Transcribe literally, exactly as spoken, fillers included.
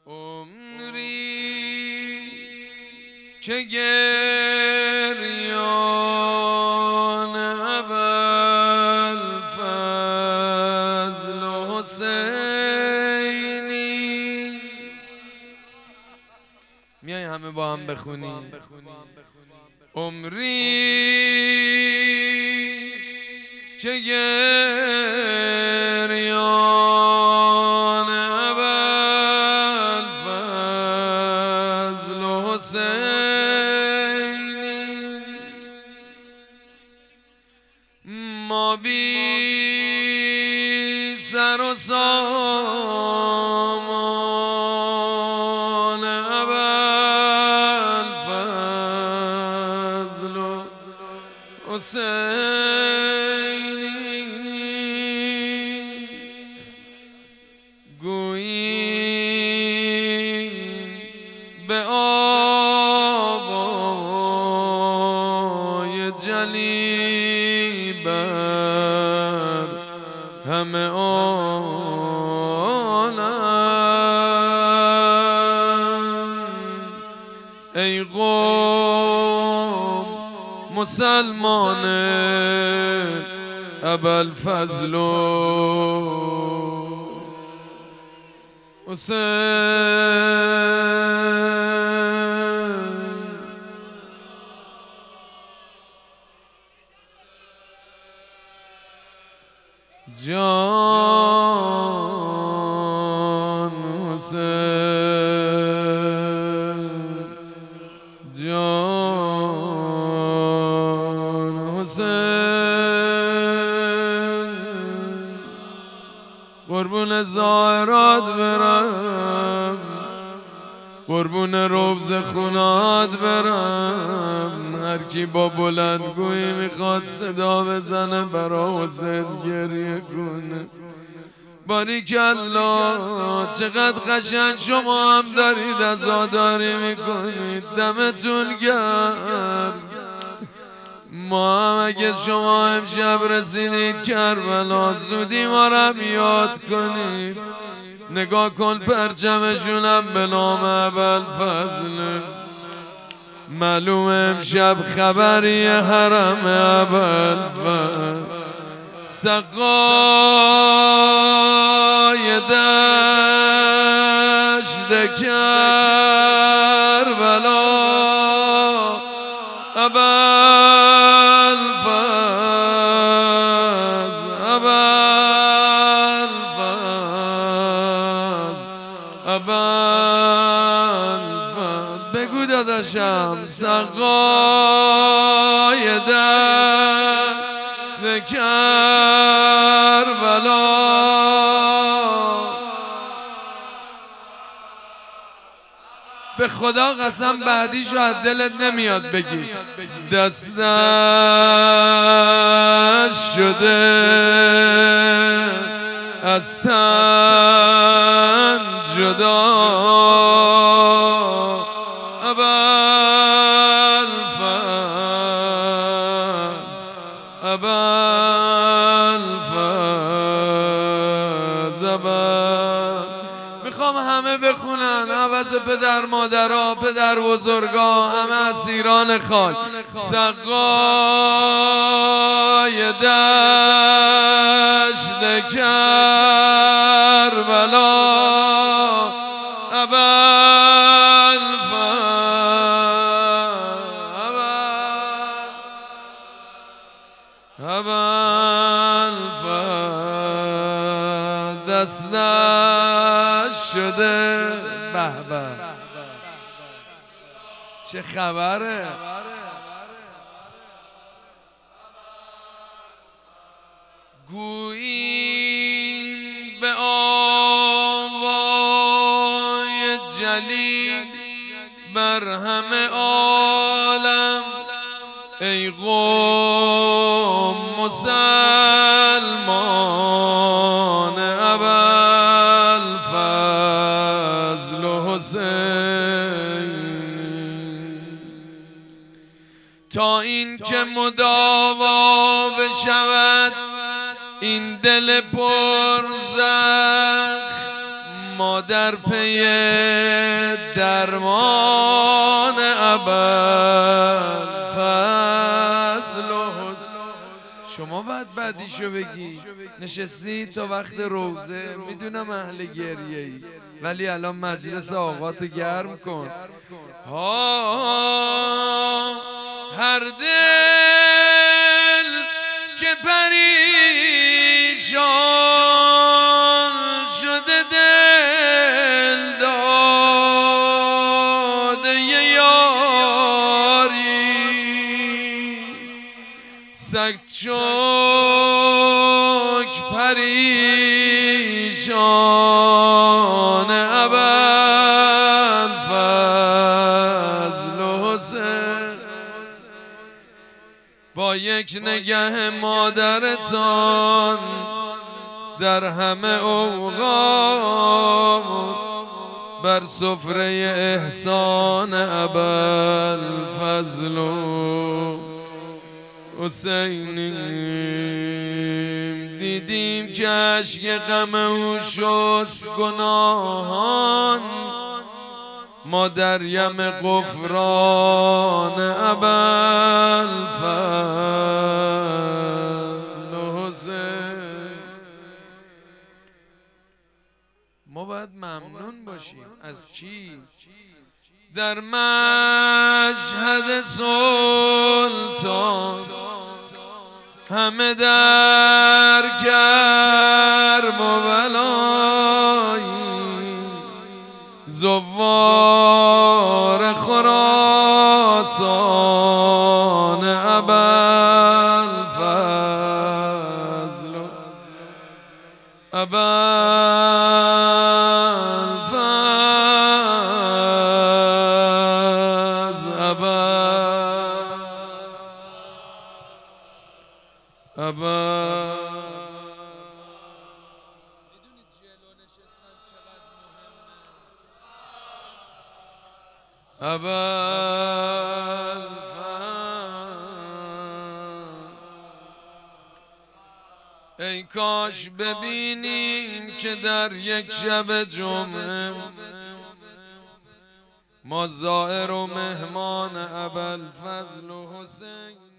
عمریست که گریان ابوالفضل حسینی. میای همه با هم بخونیم. عمریست که گریان ابوالفضل حسینی. ما بی سر و سامان ابوالفضل حسینی گوییم به آوای جلی بر همه عالم. ای قوم مسلمان ابوالفضل حسین. جان حسین، جان حسین. قربون زائرات برم، قربون روضه خونات برم. هر کی با بلندگویی میخواد صدا بزنه برا حسین گریه کنه. باریکالله، چقدر قشنگ شما هم دارید عزاداری میکنید. دمتون گرم. ما هم اگه شما امشب رسیدید کربلا، زودی ما رو یاد کنید. نگاه کن پرچمشونم به نام ابوالفضل. معلوم امشب خبری حرم ابوالفضل. سقای دشت کربلا ابوالفضل، ابوالفضل، ابوالفضل. بگو داداشم. سقای دشت کربلا به خدا قسم بعدیشو از دلت نمیاد بگی. دست دست شده از تن جدا ابوالفضل، ابوالفضل، ابوالفضل. میخوام همه بخونن عوض پدر مادرها، پدر بزرگا، همه اسیران خاک. سقای دشت کربلا ابوالفضل، ابوالفضل. دست دست شده. به به چه خبره. گوییم به آوای جلی بر همه عالم. ای قوم مسلمان ابوالفضل حسین. تا این که مداوا بشود این دل پر زخم، ما ما در پی درمان ابوالفضل و شما باید بعدیشو بگی. نشستی تا وقت روزه، میدونم اهل گریه ای، ولی الان مجلس آقاتو گرم کن. ها هر دل که پریشان شده دل داده یاریست، سگ چوک پریشان ابوالفضل و حسین. با یک نگه مادرتان در همه اوقات بر سفره احسان ابوالفضل و حسینیم. دیدیم که اشک غم او شست گناهان، ما در یم غفران ابوالفضل و حسین. ما باید ممنون باشیم از کی؟ در مشهد سلطان همه در کرب و بلایی، زوار خراسان ابوالفضل ابوالفضل ابوالفضل. ای کاش ببینیم که در یک شب جمعه ما زائر و مهمان ابوالفضل و حسین